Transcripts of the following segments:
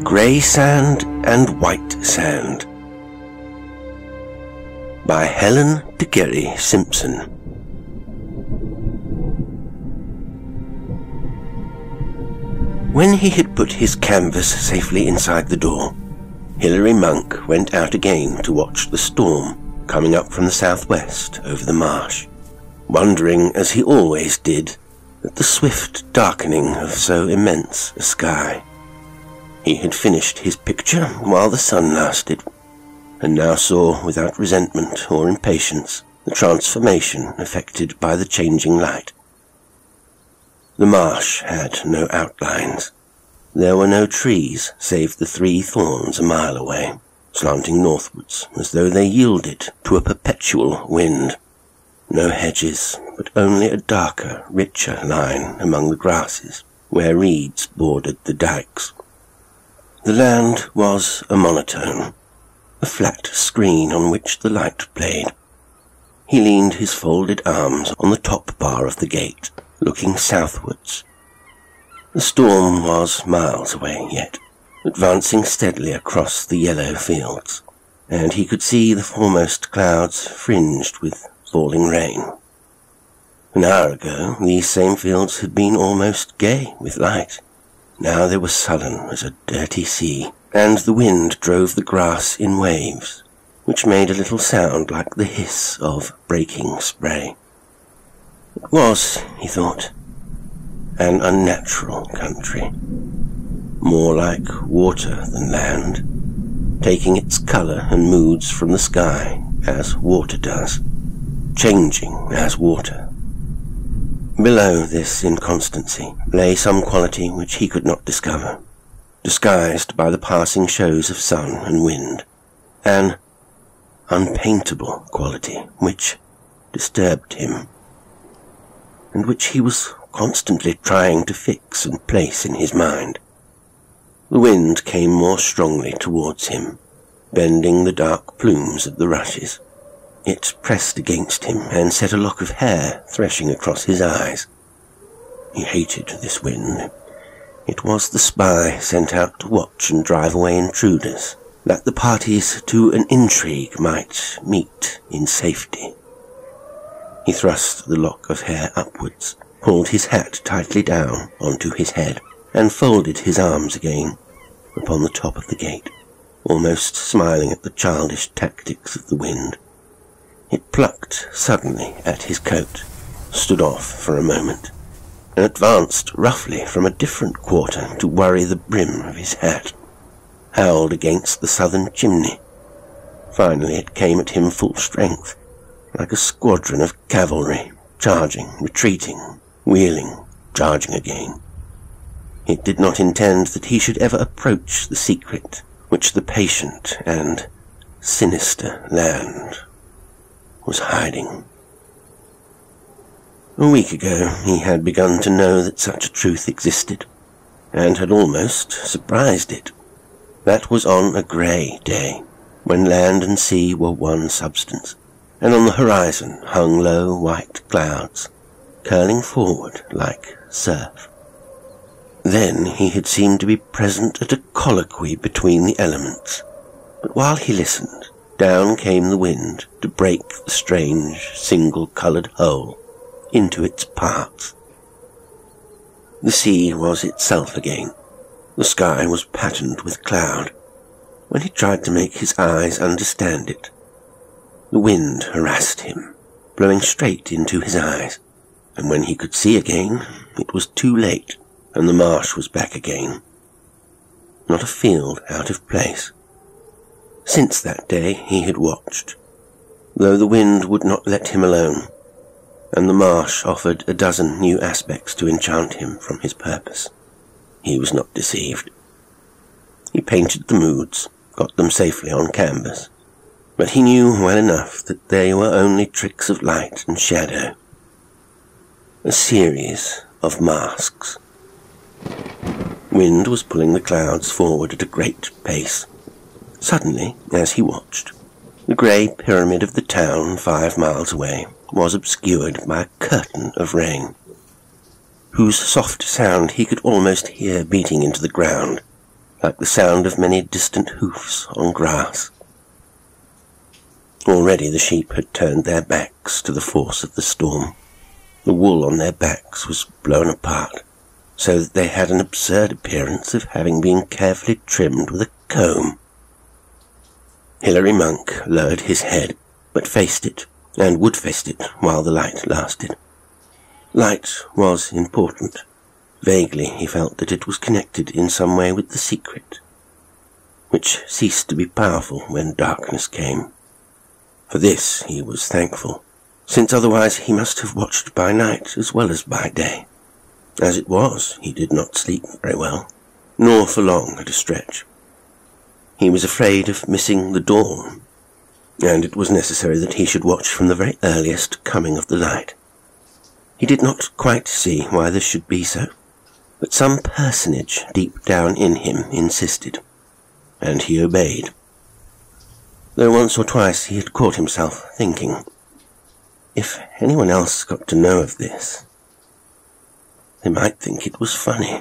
Grey Sand and White Sand by Helen de Gerry Simpson. When he had put his canvas safely inside the door, Hilary Monk went out again to watch the storm coming up from the southwest over the marsh, wondering, as he always did, at the swift darkening of so immense a sky. He had finished his picture while the sun lasted, and now saw without resentment or impatience the transformation effected by the changing light. The marsh had no outlines. There were no trees save the 3 thorns a mile away, slanting northwards as though they yielded to a perpetual wind. No hedges, but only a darker, richer line among the grasses, where reeds bordered the dikes. The land was a monotone, a flat screen on which the light played. He leaned his folded arms on the top bar of the gate, looking southwards. The storm was miles away yet, advancing steadily across the yellow fields, and he could see the foremost clouds fringed with falling rain. An hour ago these same fields had been almost gay with light. Now they were sullen as a dirty sea, and the wind drove the grass in waves, which made a little sound like the hiss of breaking spray. It was, he thought, an unnatural country, more like water than land, taking its colour and moods from the sky as water does, changing as water. Below this inconstancy lay some quality which he could not discover, disguised by the passing shows of sun and wind, an unpaintable quality which disturbed him, and which he was constantly trying to fix and place in his mind. The wind came more strongly towards him, bending the dark plumes of the rushes. It pressed against him and set a lock of hair threshing across his eyes. He hated this wind. It was the spy sent out to watch and drive away intruders, that the parties to an intrigue might meet in safety. He thrust the lock of hair upwards, pulled his hat tightly down onto his head, and folded his arms again upon the top of the gate, almost smiling at the childish tactics of the wind. It plucked suddenly at his coat, stood off for a moment, and advanced roughly from a different quarter to worry the brim of his hat, howled against the southern chimney. Finally it came at him full strength, like a squadron of cavalry, charging, retreating, wheeling, charging again. It did not intend that he should ever approach the secret which the patient and sinister land was hiding. A week ago he had begun to know that such a truth existed, and had almost surprised it. That was on a grey day, when land and sea were one substance, and on the horizon hung low white clouds, curling forward like surf. Then he had seemed to be present at a colloquy between the elements, but while he listened, down came the wind to break the strange single-coloured whole into its parts. The sea was itself again. The sky was patterned with cloud. When he tried to make his eyes understand it, the wind harassed him, blowing straight into his eyes, and when he could see again, it was too late, and the marsh was back again. Not a field out of place. Since that day he had watched, though the wind would not let him alone, and the marsh offered a dozen new aspects to enchant him from his purpose. He was not deceived. He painted the moods, got them safely on canvas, but he knew well enough that they were only tricks of light and shadow, a series of masks. Wind was pulling the clouds forward at a great pace. Suddenly, as he watched, the grey pyramid of the town 5 miles away was obscured by a curtain of rain, whose soft sound he could almost hear beating into the ground, like the sound of many distant hoofs on grass. Already the sheep had turned their backs to the force of the storm. The wool on their backs was blown apart, so that they had an absurd appearance of having been carefully trimmed with a comb. Hilary Monk lowered his head, but faced it, and would face it while the light lasted. Light was important. Vaguely he felt that it was connected in some way with the secret, which ceased to be powerful when darkness came. For this he was thankful, since otherwise he must have watched by night as well as by day. As it was, he did not sleep very well, nor for long at a stretch. He was afraid of missing the dawn, and it was necessary that he should watch from the very earliest coming of the light. He did not quite see why this should be so, but some personage deep down in him insisted, and he obeyed. Though once or twice he had caught himself thinking, if anyone else got to know of this, they might think it was funny.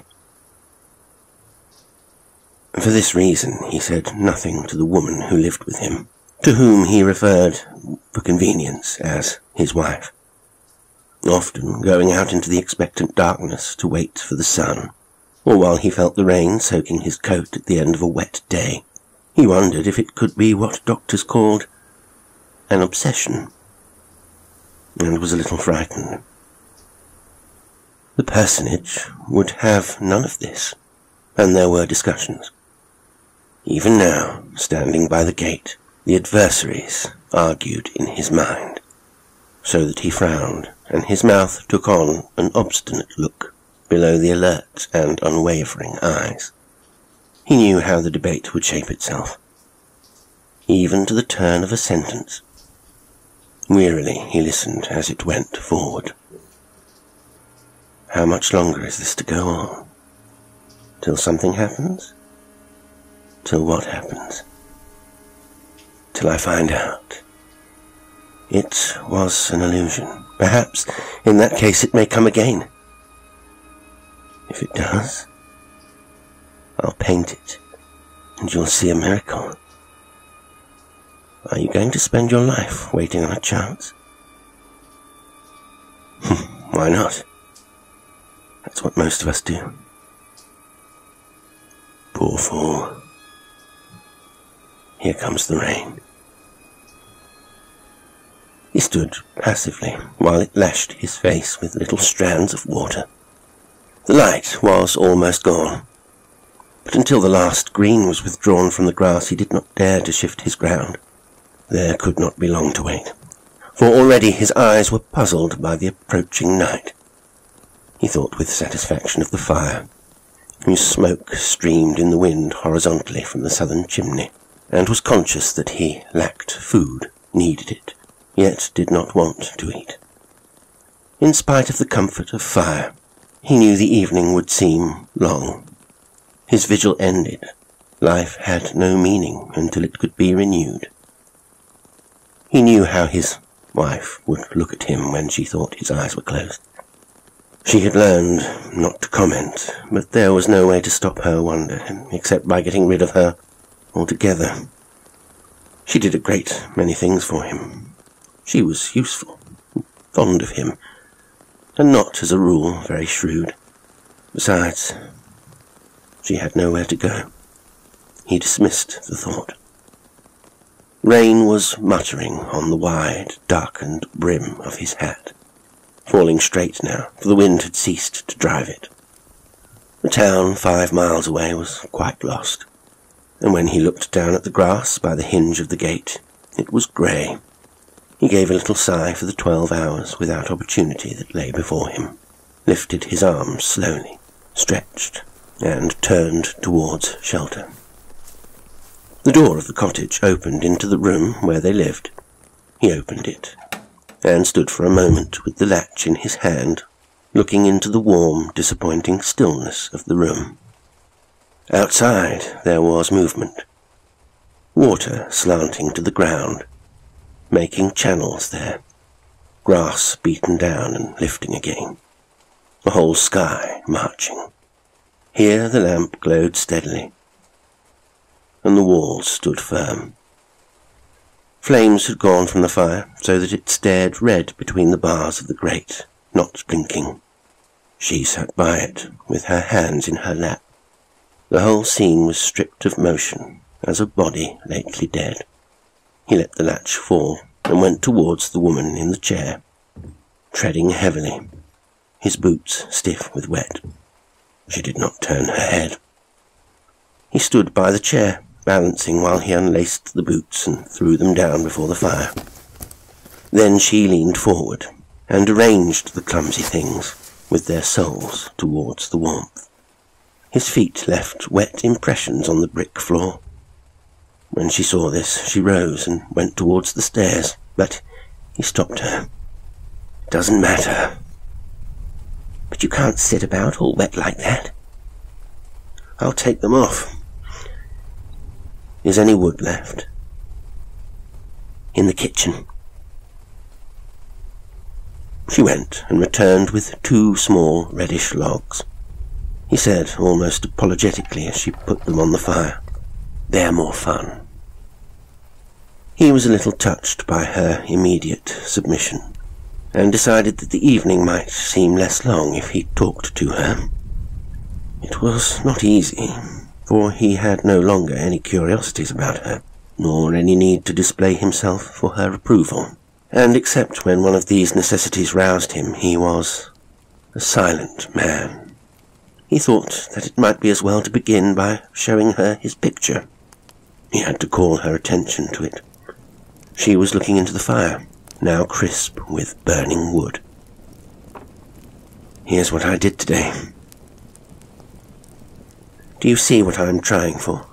For this reason he said nothing to the woman who lived with him, to whom he referred, for convenience, as his wife. Often going out into the expectant darkness to wait for the sun, or while he felt the rain soaking his coat at the end of a wet day, he wondered if it could be what doctors called an obsession, and was a little frightened. The personage would have none of this, and there were discussions. Even now, standing by the gate, the adversaries argued in his mind, so that he frowned, and his mouth took on an obstinate look below the alert and unwavering eyes. He knew how the debate would shape itself, even to the turn of a sentence. Wearily he listened as it went forward. How much longer is this to go on? Till something happens? Till what happens? Till I find out. It was an illusion. Perhaps, in that case, it may come again. If it does, I'll paint it, and you'll see a miracle. Are you going to spend your life waiting on a chance? Why not? That's what most of us do. Poor fool. Here comes the rain. He stood passively while it lashed his face with little strands of water. The light was almost gone, but until the last green was withdrawn from the grass he did not dare to shift his ground. There could not be long to wait, for already his eyes were puzzled by the approaching night. He thought with satisfaction of the fire, whose smoke streamed in the wind horizontally from the southern chimney, and was conscious that he lacked food, needed it, yet did not want to eat. In spite of the comfort of fire, he knew the evening would seem long. His vigil ended. Life had no meaning until it could be renewed. He knew how his wife would look at him when she thought his eyes were closed. She had learned not to comment, but there was no way to stop her wonder, except by getting rid of her altogether. She did a great many things for him. She was useful, fond of him, and not, as a rule, very shrewd. Besides, she had nowhere to go. He dismissed the thought. Rain was muttering on the wide, darkened brim of his hat, falling straight now, for the wind had ceased to drive it. The town 5 miles away was quite lost, and when he looked down at the grass by the hinge of the gate, it was grey. He gave a little sigh for the 12 hours without opportunity that lay before him, lifted his arms slowly, stretched, and turned towards shelter. The door of the cottage opened into the room where they lived. He opened it, and stood for a moment with the latch in his hand, looking into the warm, disappointing stillness of the room. Outside there was movement, water slanting to the ground, making channels there, grass beaten down and lifting again, the whole sky marching. Here the lamp glowed steadily, and the walls stood firm. Flames had gone from the fire, so that it stared red between the bars of the grate, not blinking. She sat by it, with her hands in her lap. The whole scene was stripped of motion, as a body lately dead. He let the latch fall, and went towards the woman in the chair, treading heavily, his boots stiff with wet. She did not turn her head. He stood by the chair, balancing while he unlaced the boots and threw them down before the fire. Then she leaned forward and arranged the clumsy things with their soles towards the warmth. His feet left wet impressions on the brick floor. When she saw this, she rose and went towards the stairs, but he stopped her. "Doesn't matter. But you can't sit about all wet like that." "I'll take them off. Is any wood left?" "In the kitchen." She went and returned with 2 small reddish logs. He said, almost apologetically, as she put them on the fire, "They're more fun." He was a little touched by her immediate submission, and decided that the evening might seem less long if he talked to her. It was not easy, for he had no longer any curiosities about her, nor any need to display himself for her approval, and except when one of these necessities roused him, he was a silent man. He thought that it might be as well to begin by showing her his picture. He had to call her attention to it. She was looking into the fire, now crisp with burning wood. "Here's what I did today. Do you see what I'm trying for?"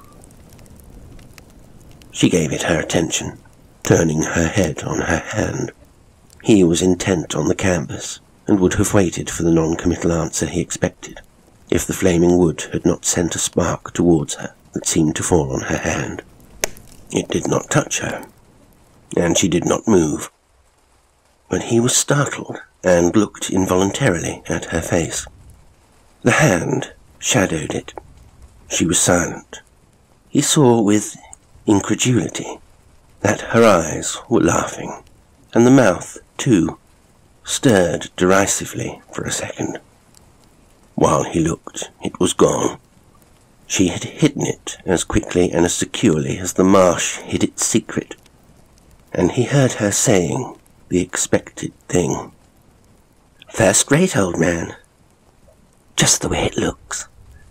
She gave it her attention, turning her head on her hand. He was intent on the canvas, and would have waited for the non-committal answer he expected, if the flaming wood had not sent a spark towards her that seemed to fall on her hand. It did not touch her, and she did not move. But he was startled, and looked involuntarily at her face. The hand shadowed it. She was silent. He saw with incredulity that her eyes were laughing, and the mouth, too, stirred derisively for a second. While he looked, it was gone. She had hidden it as quickly and as securely as the marsh hid its secret, and he heard her saying the expected thing. "First rate, old man. Just the way it looks."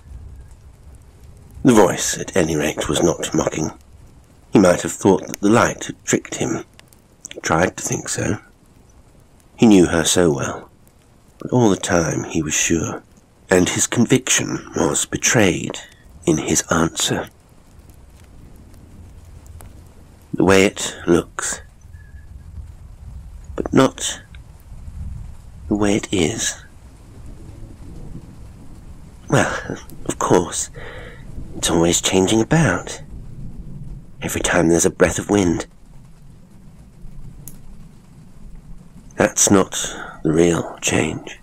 The voice, at any rate, was not mocking. He might have thought that the light had tricked him. He tried to think so. He knew her so well, but all the time he was sure, and his conviction was betrayed in his answer. "The way it looks, but not the way it is." "Well, of course, it's always changing about. Every time there's a breath of wind." "That's not the real change."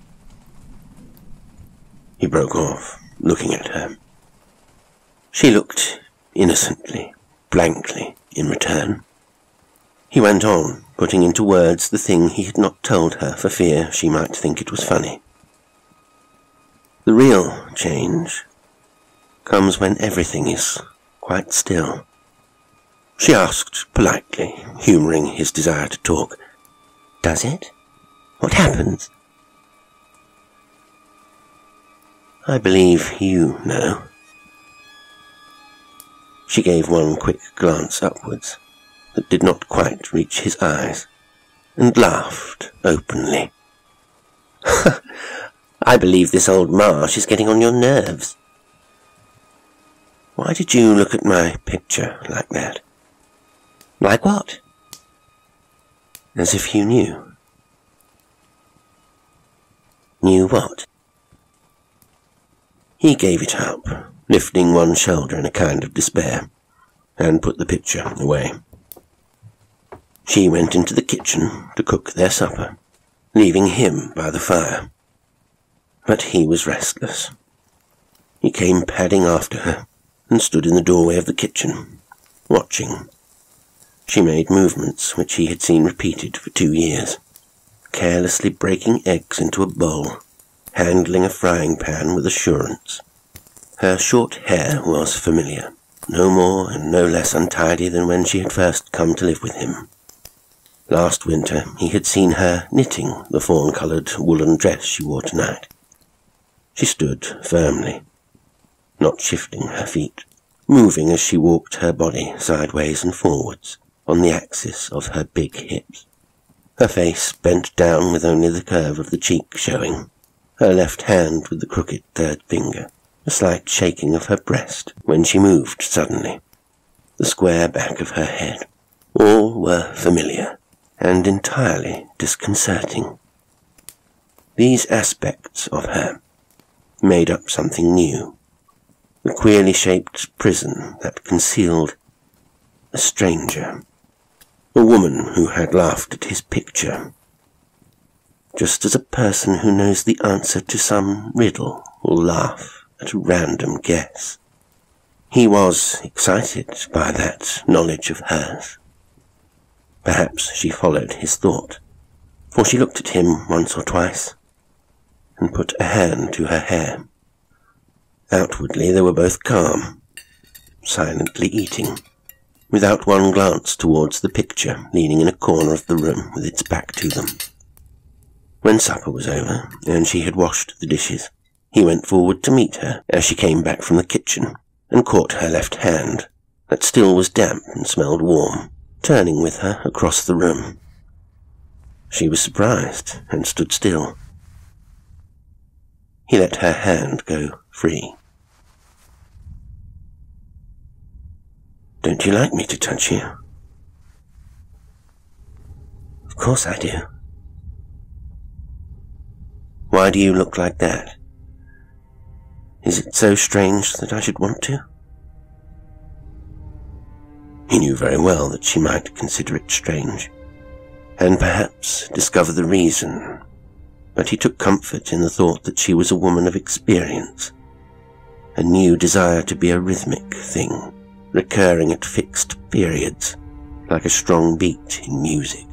He broke off, looking at her. She looked innocently, blankly in return. He went on, putting into words the thing he had not told her for fear she might think it was funny. "The real change comes when everything is quite still." She asked politely, humouring his desire to talk, "Does it? What happens?" "I believe you know." She gave one quick glance upwards that did not quite reach his eyes, and laughed openly. "I believe this old marsh is getting on your nerves." "Why did you look at my picture like that?" "Like what?" "As if you knew." "Knew what?" He gave it up, lifting one shoulder in a kind of despair, and put the picture away. She went into the kitchen to cook their supper, leaving him by the fire. But he was restless. He came padding after her, and stood in the doorway of the kitchen, watching. She made movements which he had seen repeated for 2 years, carelessly breaking eggs into a bowl, handling a frying pan with assurance. Her short hair was familiar, no more and no less untidy than when she had first come to live with him. Last winter he had seen her knitting the fawn-coloured woolen dress she wore tonight. She stood firmly, not shifting her feet, moving as she walked her body sideways and forwards on the axis of her big hips. Her face bent down with only the curve of the cheek showing, her left hand with the crooked third finger, a slight shaking of her breast when she moved suddenly, the square back of her head. All were familiar and entirely disconcerting. These aspects of her made up something new, the queerly shaped prison that concealed a stranger, a woman who had laughed at his picture, just as a person who knows the answer to some riddle will laugh at a random guess. He was excited by that knowledge of hers. Perhaps she followed his thought, for she looked at him once or twice, and put a hand to her hair. Outwardly they were both calm, silently eating, without one glance towards the picture leaning in a corner of the room with its back to them. When supper was over, and she had washed the dishes, he went forward to meet her as she came back from the kitchen, and caught her left hand, that still was damp and smelled warm, turning with her across the room. She was surprised, and stood still. He let her hand go free. "Don't you like me to touch you?" "Of course I do." "Why do you look like that? Is it so strange that I should want to?" He knew very well that she might consider it strange, and perhaps discover the reason, but he took comfort in the thought that she was a woman of experience, a new desire to be a rhythmic thing, recurring at fixed periods, like a strong beat in music.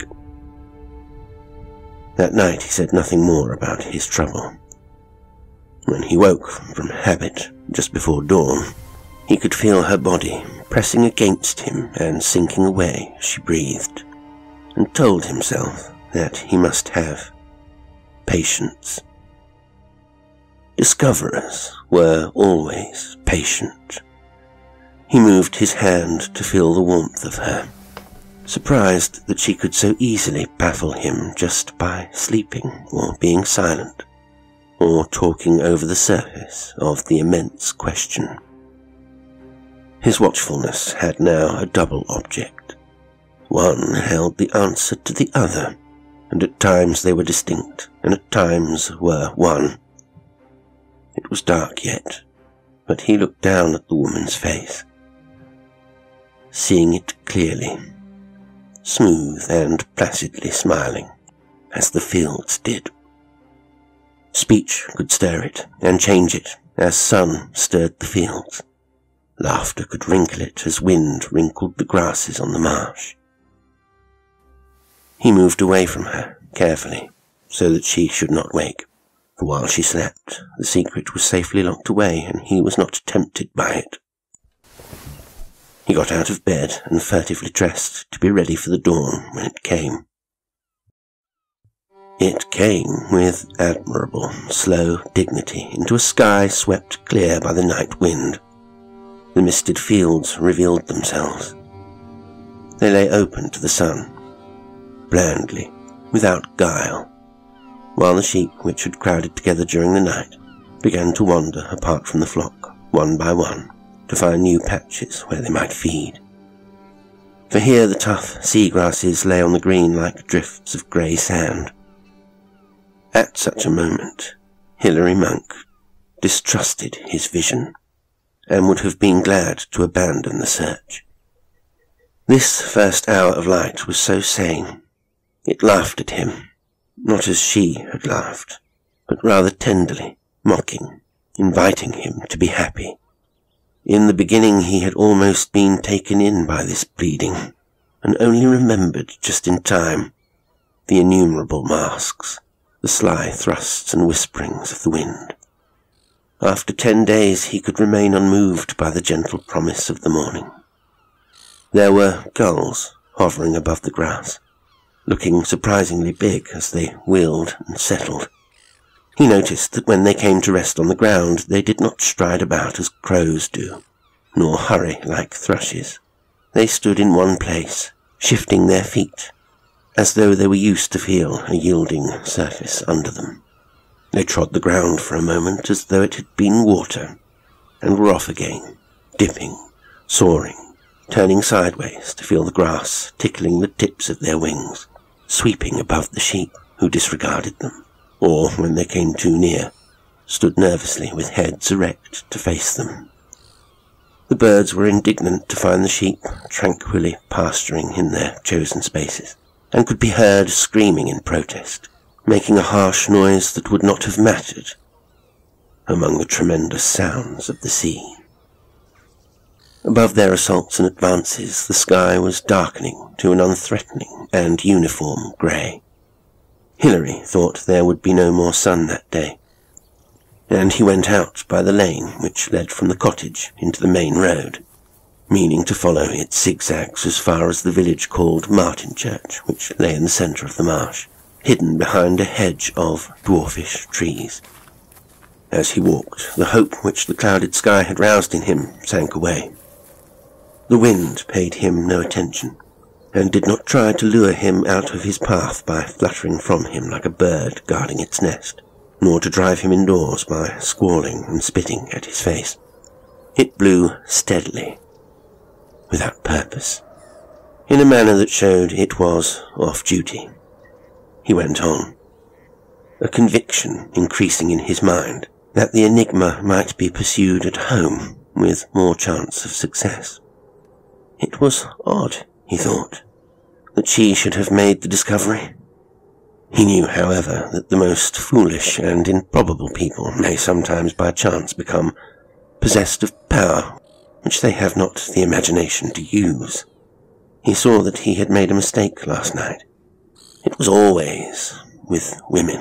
That night he said nothing more about his trouble. When he woke from habit just before dawn, he could feel her body pressing against him and sinking away as she breathed, and told himself that he must have patience. Discoverers were always patient. He moved his hand to feel the warmth of her, surprised that she could so easily baffle him just by sleeping or being silent, or talking over the surface of the immense question. His watchfulness had now a double object. One held the answer to the other, and at times they were distinct, and at times were one. It was dark yet, but he looked down at the woman's face, seeing it clearly, smooth and placidly smiling, as the fields did. Speech could stir it and change it as sun stirred the fields. Laughter could wrinkle it as wind wrinkled the grasses on the marsh. He moved away from her carefully, so that she should not wake, for while she slept, the secret was safely locked away and he was not tempted by it. He got out of bed and furtively dressed to be ready for the dawn when it came. It came with admirable, slow dignity into a sky swept clear by the night wind. The misted fields revealed themselves. They lay open to the sun, blandly, without guile, while the sheep which had crowded together during the night began to wander apart from the flock, one by one, to find new patches where they might feed. For here the tough sea grasses lay on the green like drifts of grey sand. At such a moment, Hilary Monk distrusted his vision, and would have been glad to abandon the search. This first hour of light was so sane. It laughed at him, not as she had laughed, but rather tenderly, mocking, inviting him to be happy. In the beginning he had almost been taken in by this pleading, and only remembered just in time the innumerable masks, the sly thrusts and whisperings of the wind. After 10 days he could remain unmoved by the gentle promise of the morning. There were gulls hovering above the grass, looking surprisingly big as they wheeled and settled. He noticed that when they came to rest on the ground, they did not stride about as crows do, nor hurry like thrushes. They stood in one place, shifting their feet, as though they were used to feel a yielding surface under them. They trod the ground for a moment as though it had been water, and were off again, dipping, soaring, turning sideways to feel the grass tickling the tips of their wings, sweeping above the sheep who disregarded them, or, when they came too near, stood nervously with heads erect to face them. The birds were indignant to find the sheep tranquilly pasturing in their chosen spaces, and could be heard screaming in protest, making a harsh noise that would not have mattered among the tremendous sounds of the sea. Above their assaults and advances, the sky was darkening to an unthreatening and uniform grey. Hilary thought there would be no more sun that day, and he went out by the lane which led from the cottage into the main road, meaning to follow its zigzags as far as the village called Martinchurch, which lay in the centre of the marsh, hidden behind a hedge of dwarfish trees. As he walked, the hope which the clouded sky had roused in him sank away. The wind paid him no attention, and did not try to lure him out of his path by fluttering from him like a bird guarding its nest, nor to drive him indoors by squalling and spitting at his face. It blew steadily, without purpose, in a manner that showed it was off duty. He went on, a conviction increasing in his mind that the enigma might be pursued at home with more chance of success. It was odd, he thought, that she should have made the discovery. He knew, however, that the most foolish and improbable people may sometimes by chance become possessed of power which they have not the imagination to use. He saw that he had made a mistake last night. It was always, with women,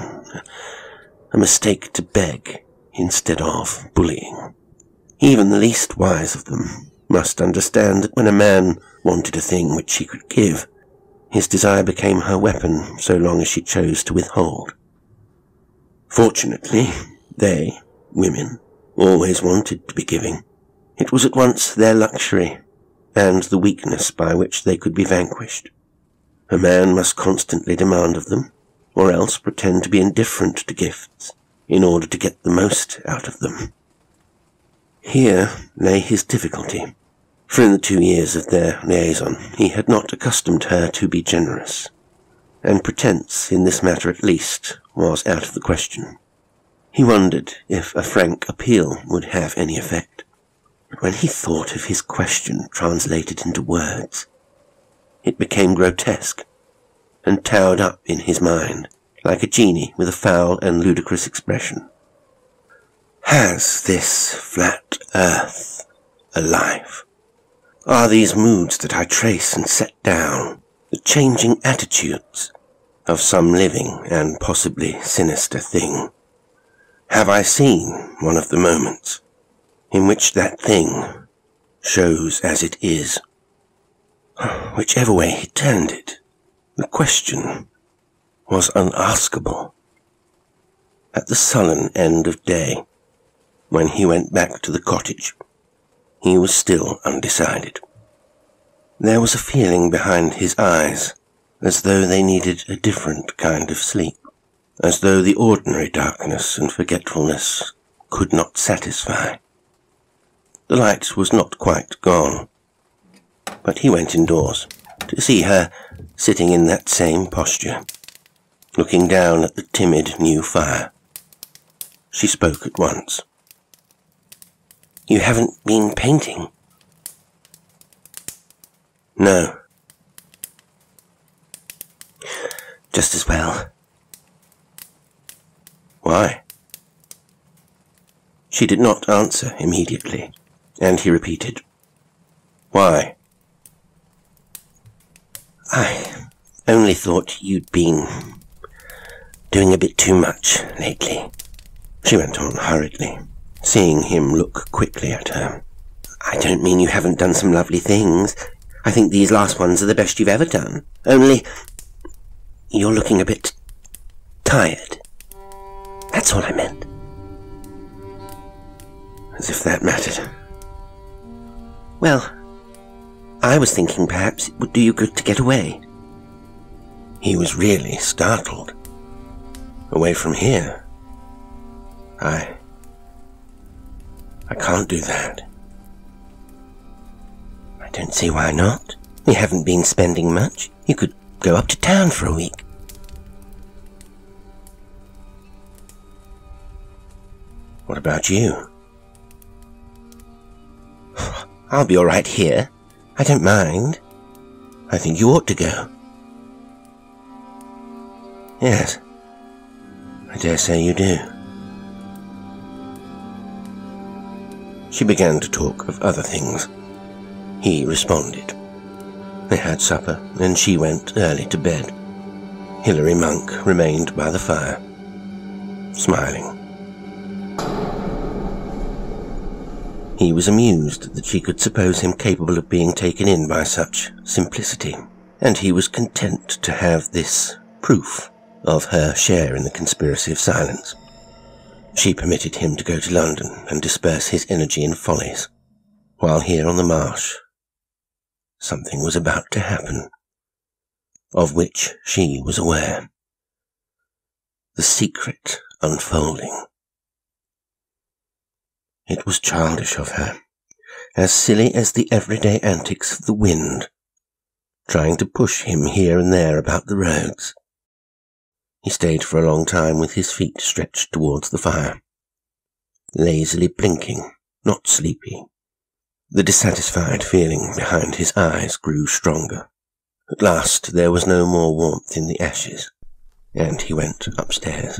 a mistake to beg instead of bullying. Even the least wise of them must understand that when a man wanted a thing which she could give, his desire became her weapon so long as she chose to withhold. Fortunately, they, women, always wanted to be giving. It was at once their luxury and the weakness by which they could be vanquished. A man must constantly demand of them, or else pretend to be indifferent to gifts in order to get the most out of them. Here lay his difficulty, for in the 2 years of their liaison he had not accustomed her to be generous, and pretense, in this matter at least, was out of the question. He wondered if a frank appeal would have any effect, but when he thought of his question translated into words, it became grotesque, and towered up in his mind like a genie with a foul and ludicrous expression. Has this flat earth a life? Are these moods that I trace and set down the changing attitudes of some living and possibly sinister thing? Have I seen one of the moments in which that thing shows as it is? Whichever way he turned it, the question was unaskable. At the sullen end of day, when he went back to the cottage, he was still undecided. There was a feeling behind his eyes, as though they needed a different kind of sleep, as though the ordinary darkness and forgetfulness could not satisfy. The light was not quite gone, but he went indoors to see her sitting in that same posture, looking down at the timid new fire. She spoke at once. "You haven't been painting?" "No." "Just as well." "Why?" She did not answer immediately, and he repeated, "Why?" "I only thought you'd been doing a bit too much lately," she went on hurriedly, seeing him look quickly at her. "I don't mean you haven't done some lovely things. I think these last ones are the best you've ever done. Only, you're looking a bit tired. That's all I meant." As if that mattered. "Well, I was thinking perhaps it would do you good to get away." He was really startled. "Away from here? I can't do that." "I don't see why not. We haven't been spending much. You could go up to town for a week." "What about you?" "I'll be all right here. I don't mind. I think you ought to go." "Yes, I dare say you do." She began to talk of other things. He responded. They had supper, and she went early to bed. Hilary Monk remained by the fire, smiling. He was amused that she could suppose him capable of being taken in by such simplicity, and he was content to have this proof of her share in the conspiracy of silence. She permitted him to go to London and disperse his energy in follies, while here on the marsh something was about to happen, of which she was aware. The secret unfolding. It was childish of her, as silly as the everyday antics of the wind, trying to push him here and there about the roads. He stayed for a long time with his feet stretched towards the fire, lazily blinking, not sleepy. The dissatisfied feeling behind his eyes grew stronger. At last there was no more warmth in the ashes, and he went upstairs.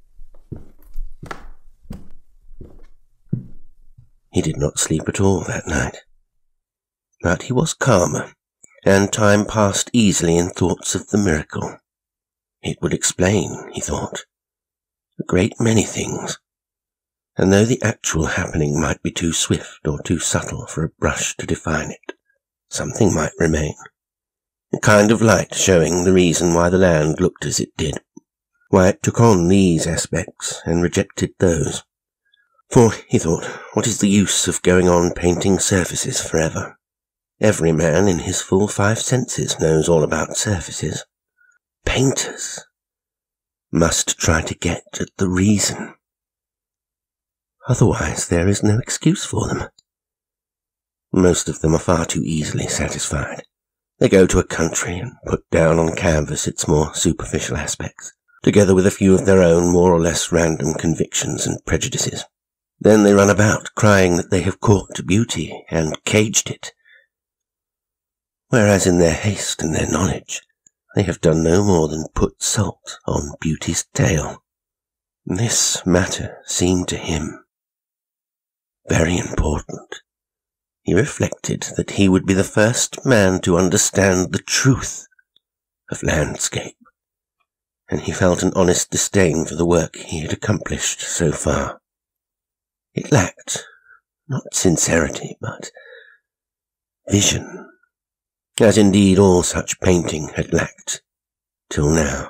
He did not sleep at all that night, but he was calmer, and time passed easily in thoughts of the miracle. It would explain, he thought, a great many things, and though the actual happening might be too swift or too subtle for a brush to define it, something might remain. A kind of light showing the reason why the land looked as it did, why it took on these aspects and rejected those. For, he thought, what is the use of going on painting surfaces forever? Every man in his full 5 senses knows all about surfaces. Painters must try to get at the reason. Otherwise there is no excuse for them. Most of them are far too easily satisfied. They go to a country and put down on canvas its more superficial aspects, together with a few of their own more or less random convictions and prejudices. Then they run about crying that they have caught beauty and caged it, whereas in their haste and their knowledge they have done no more than put salt on beauty's tail. This matter seemed to him very important. He reflected that he would be the first man to understand the truth of landscape, and he felt an honest disdain for the work he had accomplished so far. It lacked, not sincerity, but vision, as indeed all such painting had lacked till now.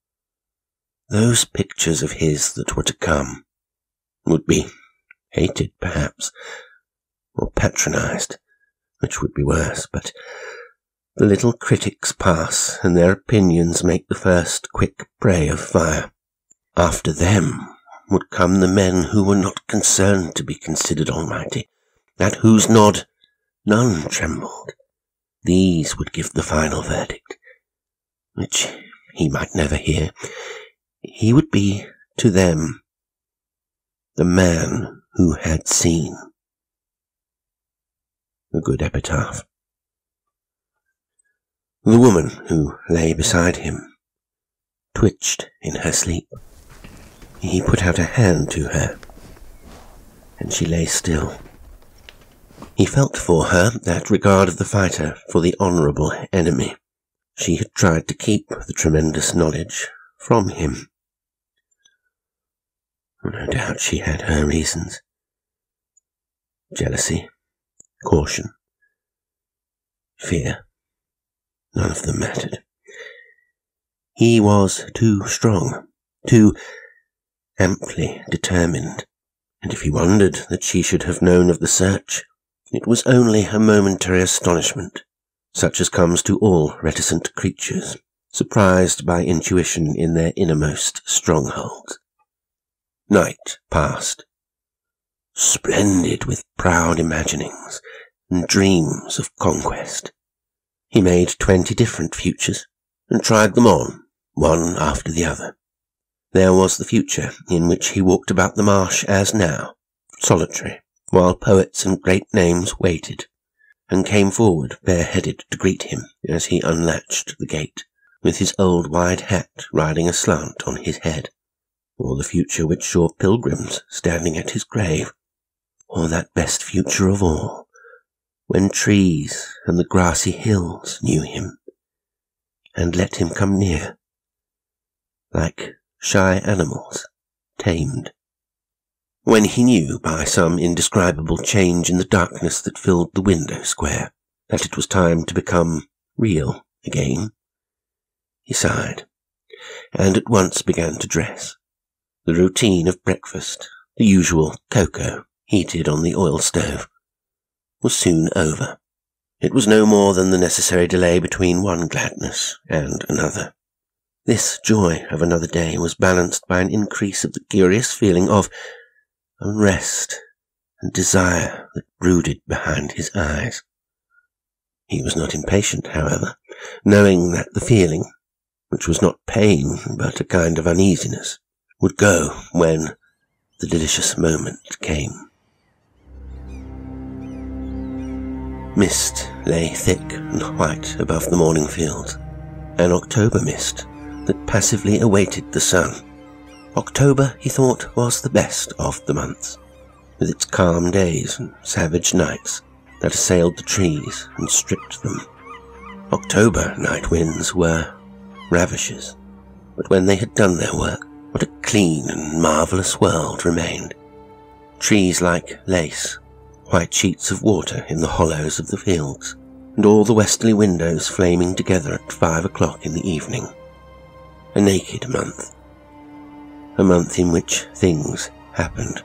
Those pictures of his that were to come would be hated, perhaps, or patronized, which would be worse, but the little critics pass, and their opinions make the first quick prey of fire. After them would come the men who were not concerned to be considered almighty, at whose nod none trembled. These would give the final verdict, which he might never hear. He would be, to them, the man who had seen. A good epitaph. The woman who lay beside him twitched in her sleep. He put out a hand to her, and she lay still. He felt for her that regard of the fighter for the honourable enemy. She had tried to keep the tremendous knowledge from him. No doubt she had her reasons. Jealousy, caution, fear, none of them mattered. He was too strong, too amply determined, and if he wondered that she should have known of the search, it was only a momentary astonishment, such as comes to all reticent creatures, surprised by intuition in their innermost strongholds. Night passed, splendid with proud imaginings and dreams of conquest. He made 20 different futures, and tried them on, one after the other. There was the future in which he walked about the marsh as now, solitary, while poets and great names waited, and came forward bareheaded to greet him as he unlatched the gate, with his old wide hat riding aslant on his head, or the future which saw pilgrims standing at his grave, or that best future of all, when trees and the grassy hills knew him, and let him come near, like shy animals tamed. When he knew by some indescribable change in the darkness that filled the window square that it was time to become real again, he sighed, and at once began to dress. The routine of breakfast, the usual cocoa heated on the oil stove, was soon over. It was no more than the necessary delay between one gladness and another. This joy of another day was balanced by an increase of the curious feeling of unrest and desire that brooded behind his eyes. He was not impatient, however, knowing that the feeling, which was not pain but a kind of uneasiness, would go when the delicious moment came. Mist lay thick and white above the morning fields, an October mist that passively awaited the sun. October, he thought, was the best of the months, with its calm days and savage nights that assailed the trees and stripped them. October night winds were ravishers, but when they had done their work, what a clean and marvellous world remained. Trees like lace, white sheets of water in the hollows of the fields, and all the westerly windows flaming together at 5 o'clock in the evening. A naked month. A month in which things happened.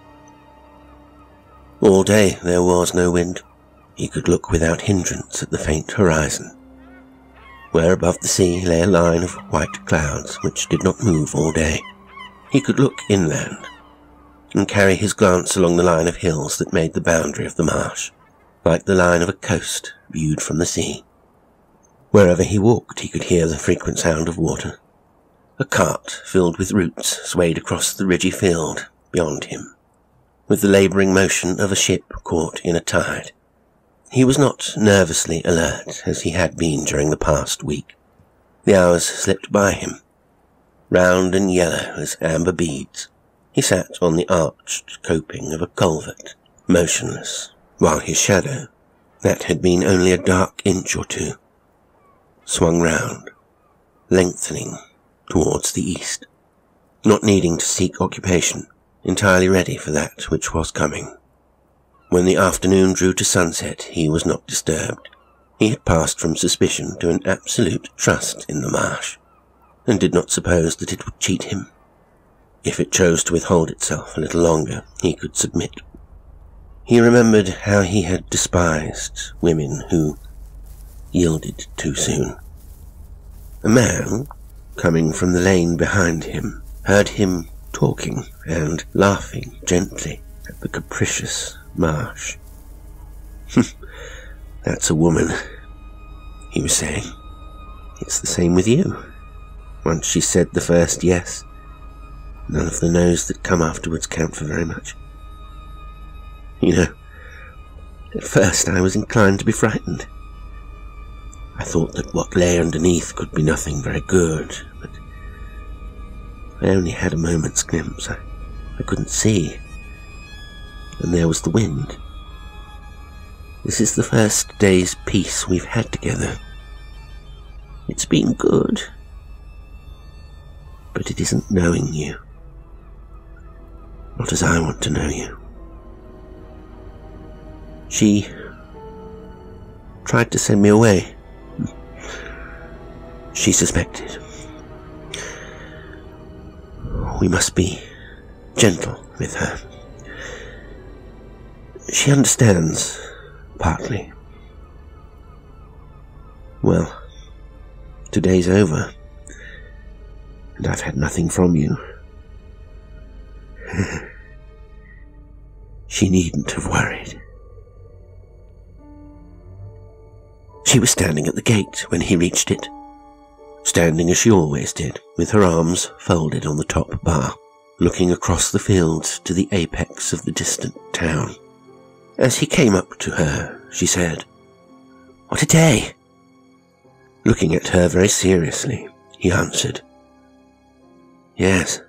All day there was no wind. He could look without hindrance at the faint horizon, where above the sea lay a line of white clouds which did not move all day. He could look inland, and carry his glance along the line of hills that made the boundary of the marsh, like the line of a coast viewed from the sea. Wherever he walked he could hear the frequent sound of water. A cart filled with roots swayed across the ridgy field beyond him, with the labouring motion of a ship caught in a tide. He was not nervously alert as he had been during the past week. The hours slipped by him, round and yellow as amber beads. He sat on the arched coping of a culvert, motionless, while his shadow, that had been only a dark inch or two, swung round, lengthening towards the east, not needing to seek occupation, entirely ready for that which was coming. When the afternoon drew to sunset, he was not disturbed. He had passed from suspicion to an absolute trust in the marsh, and did not suppose that it would cheat him. If it chose to withhold itself a little longer, he could submit. He remembered how he had despised women who yielded too soon. A man, coming from the lane behind him, heard him talking and laughing gently at the capricious marsh. "That's a woman," he was saying. "It's the same with you. Once she said the first yes, none of the no's that come afterwards count for very much. You know, at first I was inclined to be frightened. I thought that what lay underneath could be nothing very good, but I only had a moment's glimpse. I couldn't see. And there was the wind. This is the first day's peace we've had together. It's been good, but it isn't knowing you. Not as I want to know you. She tried to send me away. She suspected. We must be gentle with her. She understands, partly. Well, today's over, and I've had nothing from you. She needn't have worried. She was standing at the gate when he reached it, standing as she always did, with her arms folded on the top bar, looking across the fields to the apex of the distant town. As he came up to her, she said, "What a day!" Looking at her very seriously, he answered, "Yes."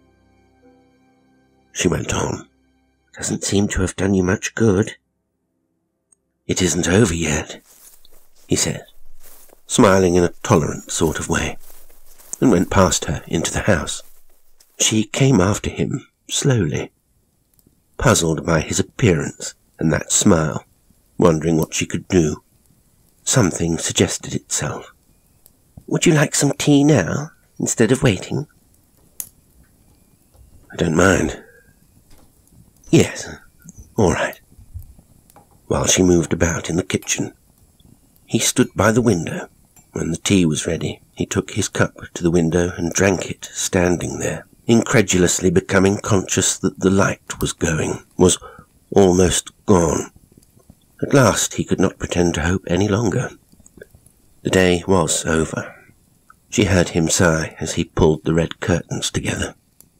She went on, "Doesn't seem to have done you much good." "It isn't over yet," he said, smiling in a tolerant sort of way, and went past her into the house. She came after him slowly, puzzled by his appearance and that smile, wondering what she could do. Something suggested itself. "Would you like some tea now, instead of waiting?" "I don't mind." "Yes, all right." While she moved about in the kitchen, he stood by the window. When the tea was ready, he took his cup to the window and drank it, standing there, incredulously becoming conscious that the light was almost gone. At last he could not pretend to hope any longer. The day was over. She heard him sigh as he pulled the red curtains together.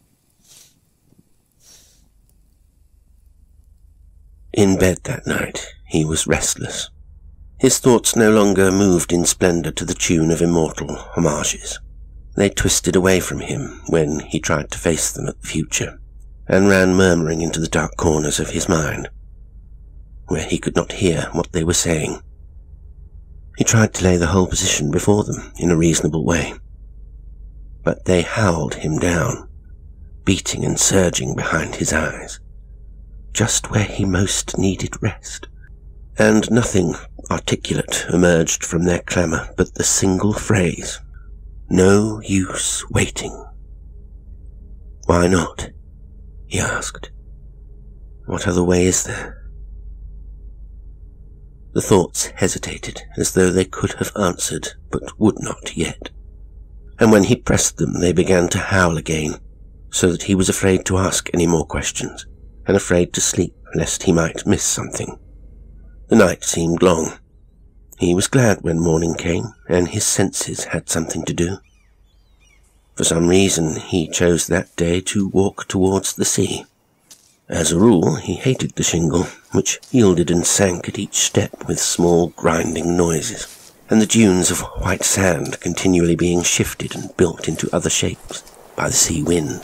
In bed that night, he was restless. His thoughts no longer moved in splendour to the tune of immortal homages. They twisted away from him when he tried to face them at the future, and ran murmuring into the dark corners of his mind, where he could not hear what they were saying. He tried to lay the whole position before them in a reasonable way, but they howled him down, beating and surging behind his eyes, just where he most needed rest, and nothing articulate emerged from their clamour but the single phrase, "No use waiting." "Why not?" he asked. "What other way is there?" The thoughts hesitated, as though they could have answered, but would not yet. And when he pressed them, they began to howl again, so that he was afraid to ask any more questions, and afraid to sleep lest he might miss something. The night seemed long. He was glad when morning came, and his senses had something to do. For some reason, he chose that day to walk towards the sea. As a rule, he hated the shingle, which yielded and sank at each step with small grinding noises, and the dunes of white sand continually being shifted and built into other shapes by the sea wind.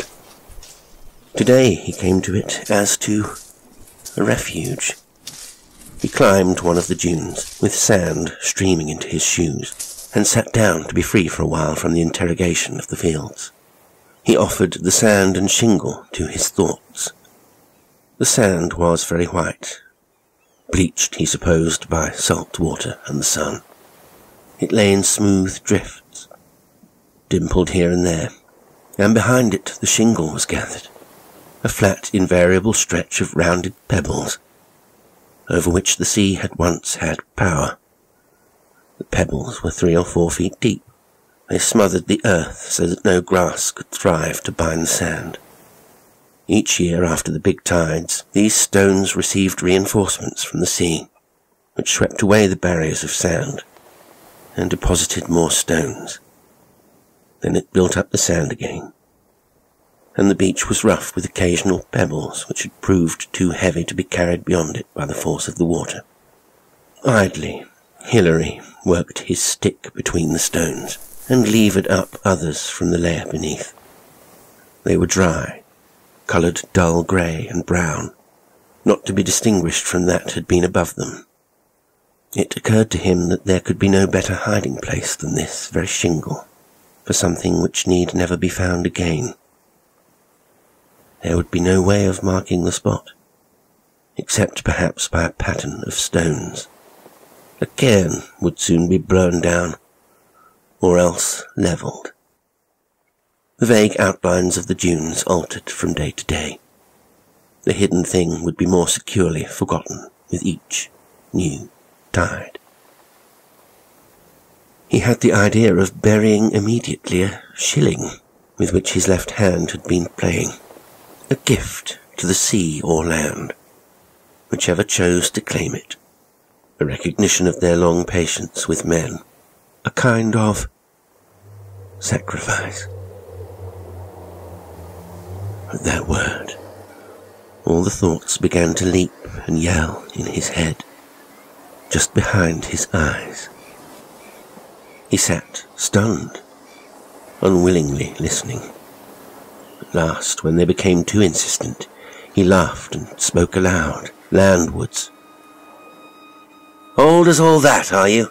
Today he came to it as to a refuge. He climbed one of the dunes, with sand streaming into his shoes, and sat down to be free for a while from the interrogation of the fields. He offered the sand and shingle to his thoughts. The sand was very white, bleached, he supposed, by salt water and the sun. It lay in smooth drifts, dimpled here and there, and behind it the shingle was gathered, a flat, invariable stretch of rounded pebbles, over which the sea had once had power. The pebbles were 3 or 4 feet deep. They smothered the earth so that no grass could thrive to bind the sand. Each year after the big tides, these stones received reinforcements from the sea, which swept away the barriers of sand and deposited more stones. Then it built up the sand again, and the beach was rough with occasional pebbles which had proved too heavy to be carried beyond it by the force of the water. Idly, Hilary worked his stick between the stones and levered up others from the layer beneath. They were dry, coloured dull grey and brown, not to be distinguished from that had been above them, It occurred to him that there could be no better hiding place than this very shingle, for something which need never be found again. There would be no way of marking the spot, except perhaps by a pattern of stones. A cairn would soon be blown down, or else levelled. The vague outlines of the dunes altered from day to day. The hidden thing would be more securely forgotten with each new tide. He had the idea of burying immediately a shilling with which his left hand had been playing, a gift to the sea or land, whichever chose to claim it, a recognition of their long patience with men, a kind of sacrifice. At that word, all the thoughts began to leap and yell in his head, just behind his eyes. He sat stunned, unwillingly listening. At last, when they became too insistent, he laughed and spoke aloud, landwards. "Old as all that, are you?"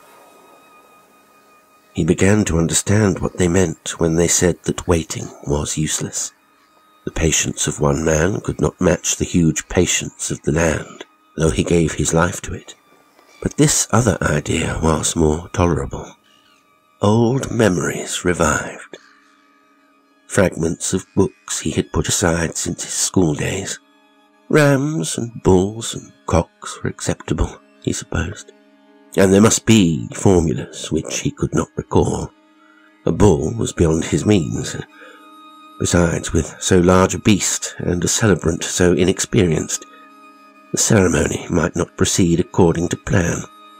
He began to understand what they meant when they said that waiting was useless. The patience of one man could not match the huge patience of the land, though he gave his life to it. But this other idea was more tolerable. Old memories revived. Fragments of books he had put aside since his school days. Rams and bulls and cocks were acceptable, he supposed. And there must be formulas which he could not recall. A bull was beyond his means. Besides, with so large a beast and a celebrant so inexperienced, the ceremony might not proceed according to plan.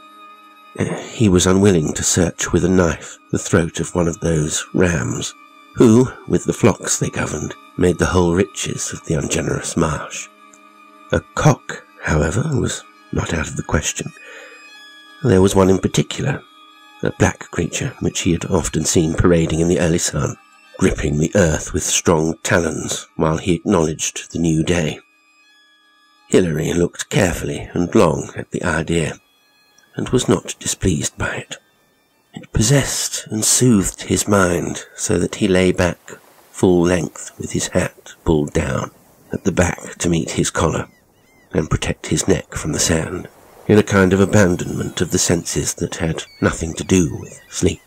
He was unwilling to search with a knife the throat of one of those rams, who, with the flocks they governed, made the whole riches of the ungenerous marsh. A cock, however, was not out of the question. There was one in particular, a black creature which he had often seen parading in the early sun, gripping the earth with strong talons while he acknowledged the new day. Hilary looked carefully and long at the idea, and was not displeased by it. It possessed and soothed his mind so that he lay back full length with his hat pulled down at the back to meet his collar and protect his neck from the sand, in a kind of abandonment of the senses that had nothing to do with sleep.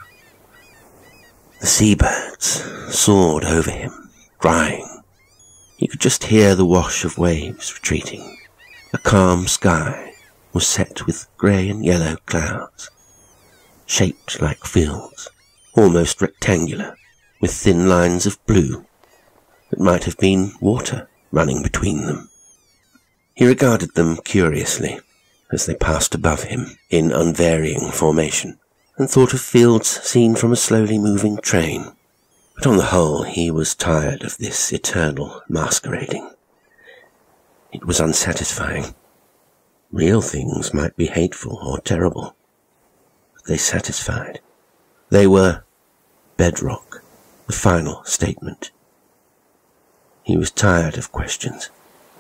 The seabirds soared over him, crying. He could just hear the wash of waves retreating. A calm sky was set with grey and yellow clouds, shaped like fields, almost rectangular, with thin lines of blue that might have been water running between them. He regarded them curiously as they passed above him in unvarying formation, and thought of fields seen from a slowly moving train. But on the whole he was tired of this eternal masquerading. It was unsatisfying. Real things might be hateful or terrible, but they satisfied. They were bedrock, the final statement. He was tired of questions.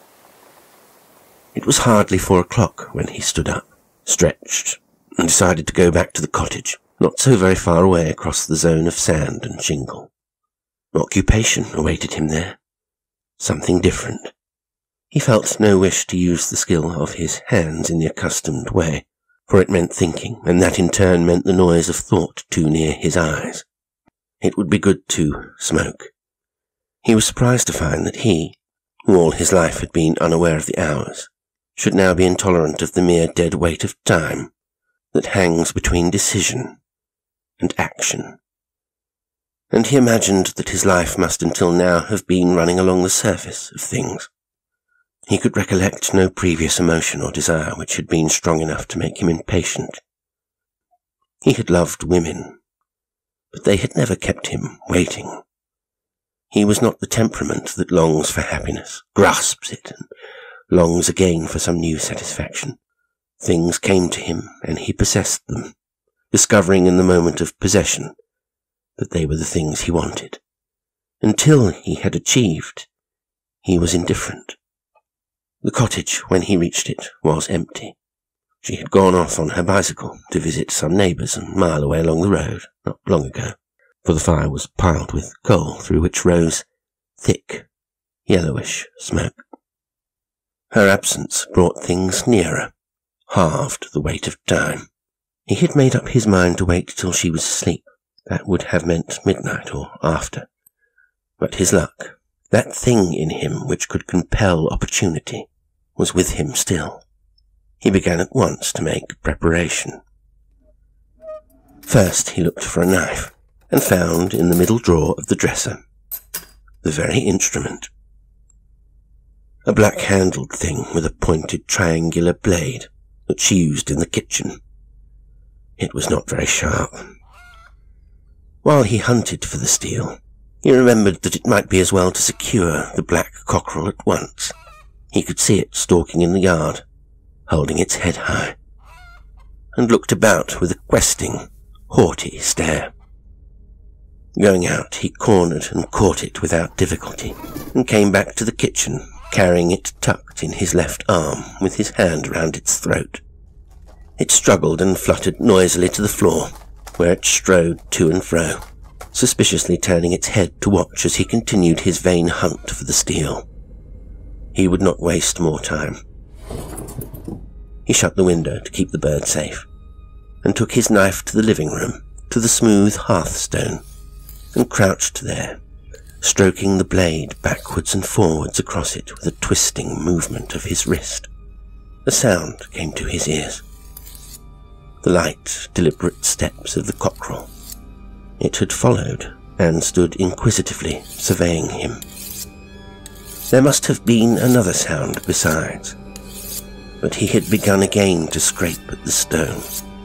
It was hardly 4 o'clock when he stood up, stretched, and decided to go back to the cottage, not so very far away across the zone of sand and shingle. Occupation awaited him there. Something different. He felt no wish to use the skill of his hands in the accustomed way, for it meant thinking, and that in turn meant the noise of thought too near his eyes. It would be good to smoke. He was surprised to find that he, who all his life had been unaware of the hours, should now be intolerant of the mere dead weight of time that hangs between decision and action. And he imagined that his life must until now have been running along the surface of things. He could recollect no previous emotion or desire which had been strong enough to make him impatient. He had loved women, but they had never kept him waiting. He was not the temperament that longs for happiness, grasps it, and longs again for some new satisfaction. Things came to him, and he possessed them, discovering in the moment of possession that they were the things he wanted. Until he had achieved, he was indifferent. The cottage, when he reached it, was empty. She had gone off on her bicycle to visit some neighbours a mile away along the road not long ago, for the fire was piled with coal through which rose thick, yellowish smoke. Her absence brought things nearer, halved the weight of time. He had made up his mind to wait till she was asleep. That would have meant midnight or after. But his luck, that thing in him which could compel opportunity, was with him still. He began at once to make preparation. First he looked for a knife, and found in the middle drawer of the dresser the very instrument. A black-handled thing with a pointed triangular blade that she used in the kitchen. It was not very sharp. While he hunted for the steel, he remembered that it might be as well to secure the black cockerel at once. He could see it stalking in the yard, holding its head high, and looked about with a questing, haughty stare. Going out, he cornered and caught it without difficulty, and came back to the kitchen, carrying it tucked in his left arm, with his hand round its throat. It struggled and fluttered noisily to the floor, where it strode to and fro, suspiciously turning its head to watch as he continued his vain hunt for the steel. He would not waste more time. He shut the window to keep the bird safe, and took his knife to the living room, to the smooth hearthstone, and crouched there, stroking the blade backwards and forwards across it with a twisting movement of his wrist. A sound came to his ears. The light, deliberate steps of the cockerel. It had followed, and stood inquisitively surveying him. There must have been another sound besides, but he had begun again to scrape at the stone.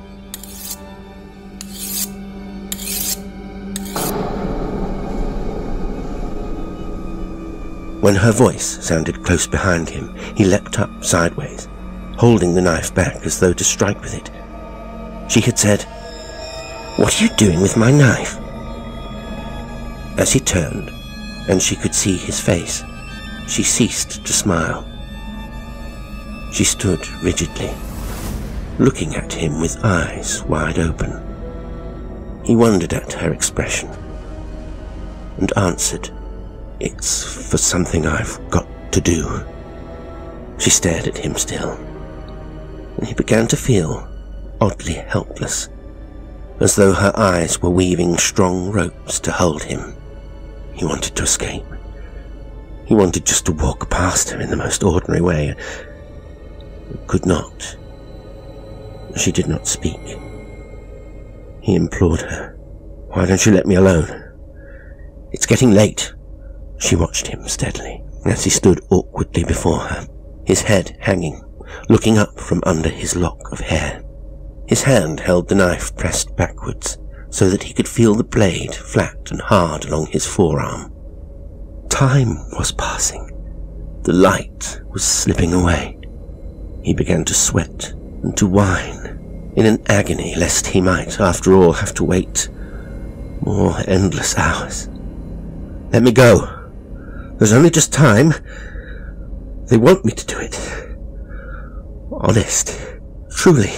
When her voice sounded close behind him, he leapt up sideways, holding the knife back as though to strike with it. She had said, "What are you doing with my knife?" As he turned, and she could see his face, she ceased to smile. She stood rigidly, looking at him with eyes wide open. He wondered at her expression, and answered, "It's for something I've got to do." She stared at him still, and he began to feel oddly helpless, as though her eyes were weaving strong ropes to hold him. He wanted to escape. He wanted just to walk past her in the most ordinary way, but could not. She did not speak. He implored her, "Why don't you let me alone? It's getting late." She watched him steadily as he stood awkwardly before her, his head hanging, looking up from under his lock of hair. His hand held the knife pressed backwards, so that he could feel the blade flat and hard along his forearm. Time was passing. The light was slipping away. He began to sweat and to whine, in an agony lest he might, after all, have to wait more endless hours. "Let me go. There's only just time. They want me to do it. Honest, truly.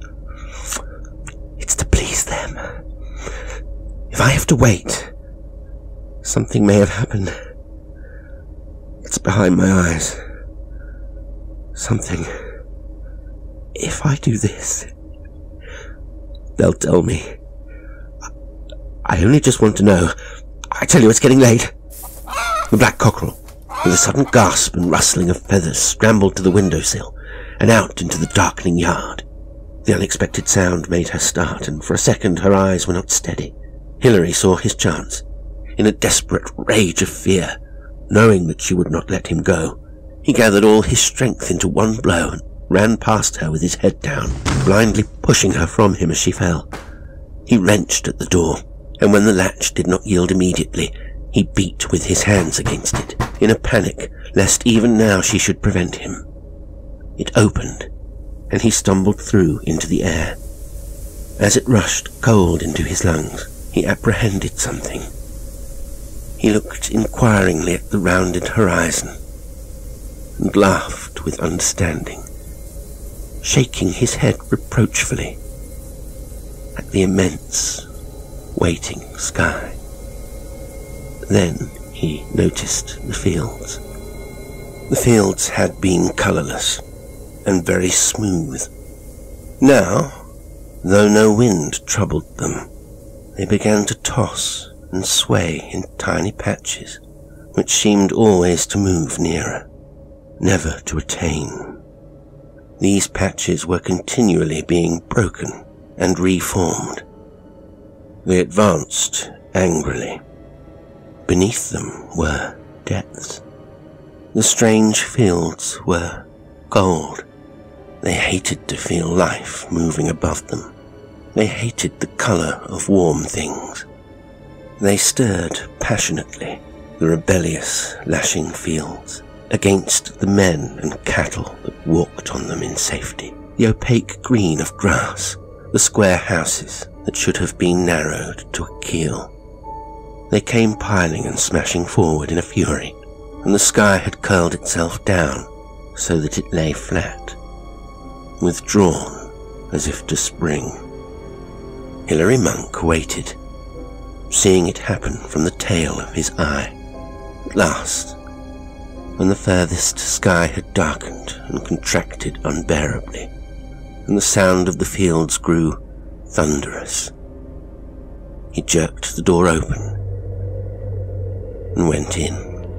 It's to please them. If I have to wait, something may have happened. It's behind my eyes. Something. If I do this, they'll tell me. I only just want to know. I tell you, it's getting late." The black cockerel, with a sudden gasp and rustling of feathers, scrambled to the windowsill and out into the darkening yard. The unexpected sound made her start, and for a second her eyes were not steady. Hilary saw his chance. In a desperate rage of fear, knowing that she would not let him go, he gathered all his strength into one blow and ran past her with his head down, blindly pushing her from him as she fell. He wrenched at the door, and when the latch did not yield immediately, he beat with his hands against it, in a panic lest even now she should prevent him. It opened, and he stumbled through into the air. As it rushed cold into his lungs, he apprehended something. He looked inquiringly at the rounded horizon, and laughed with understanding. shaking his head reproachfully at the immense, waiting sky. Then he noticed the fields. The fields had been colourless and very smooth. Now, though no wind troubled them, they began to toss and sway in tiny patches, which seemed always to move nearer, never to attain. These patches were continually being broken and reformed. They advanced angrily. Beneath them were depths. The strange fields were gold. They hated to feel life moving above them. They hated the colour of warm things. They stirred passionately the rebellious, lashing fields against the men and cattle that walked on them in safety, the opaque green of grass, the square houses that should have been narrowed to a keel. They came piling and smashing forward in a fury, and the sky had curled itself down so that it lay flat, withdrawn as if to spring. Hilary Monk waited, seeing it happen from the tail of his eye. At last, when the furthest sky had darkened and contracted unbearably, and the sound of the fields grew thunderous, he jerked the door open and went in.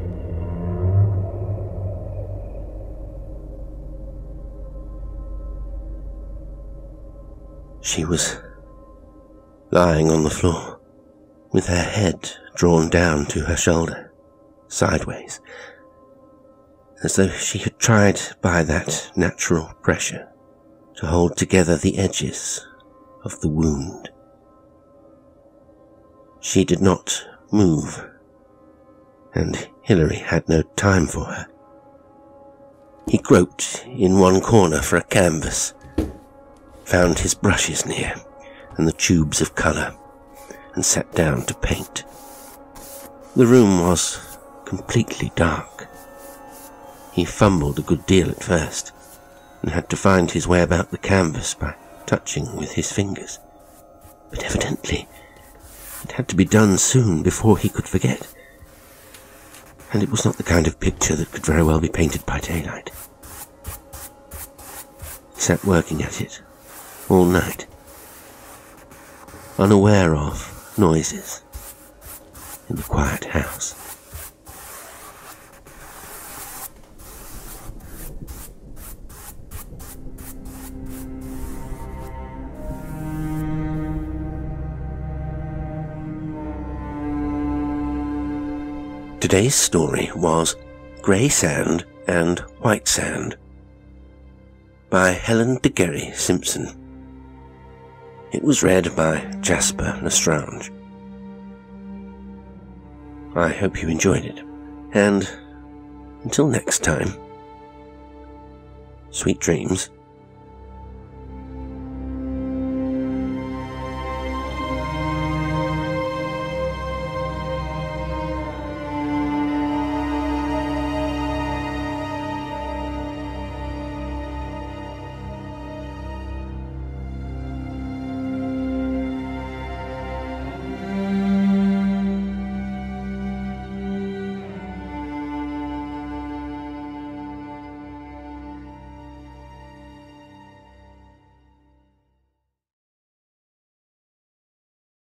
She was lying on the floor, with her head drawn down to her shoulder, sideways, as though she had tried by that natural pressure to hold together the edges of the wound. She did not move, and Hilary had no time for her. He groped in one corner for a canvas, found his brushes near and the tubes of colour, and sat down to paint. The room was completely dark. He fumbled a good deal at first, and had to find his way about the canvas by touching with his fingers. But evidently it had to be done soon before he could forget, and it was not the kind of picture that could very well be painted by daylight. He sat working at it all night, unaware of noises in the quiet house. Today's story was Grey Sand and White Sand by Helen de Guerry Simpson. It was read by Jasper Lestrange. I hope you enjoyed it, and until next time, sweet dreams.